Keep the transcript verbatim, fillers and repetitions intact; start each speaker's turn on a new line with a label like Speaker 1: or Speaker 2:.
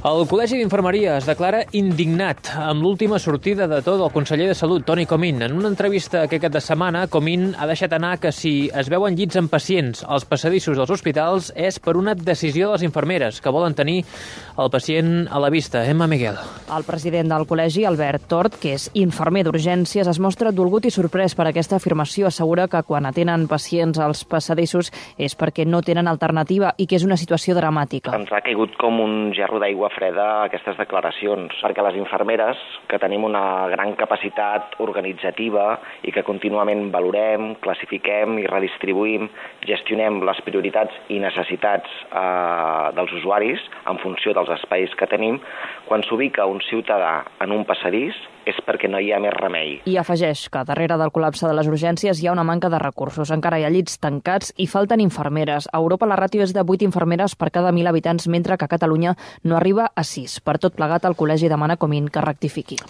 Speaker 1: El Col·legi d'Infermeria es declara indignat amb l'última sortida de to del conseller de Salut, Toni Comín. En una entrevista aquest cap de setmana, Comín ha deixat anar que si es veuen llits amb pacients als passadissos dels hospitals és per una decisió de les infermeres, que volen tenir el pacient a la vista. Emma Miguel.
Speaker 2: El president del col·legi, Albert Tort, que és infermer d'urgències, es mostra dolgut i sorprès per aquesta afirmació. Assegura que quan atenen pacients als passadissos és perquè no tenen alternativa i que és una situació dramàtica.
Speaker 3: Ens ha caigut com un gerro d'aigua freda aquestes declaracions, perquè les infermeres, que tenim una gran capacitat organitzativa i que contínuament valorem, classifiquem i redistribuïm, gestionem les prioritats i necessitats eh, dels usuaris en funció dels espais que tenim, quan s'ubica un ciutadà en un passadís és perquè no hi ha més remei.
Speaker 2: I afegeix que darrere del col·lapse de les urgències hi ha una manca de recursos. Encara hi ha llits tancats i falten infermeres. A Europa la ràtio és de vuit infermeres per cada mil habitants, mentre que a Catalunya no arriba a sis. Per tot plegat, el col·legi demana a Comín que rectifiqui.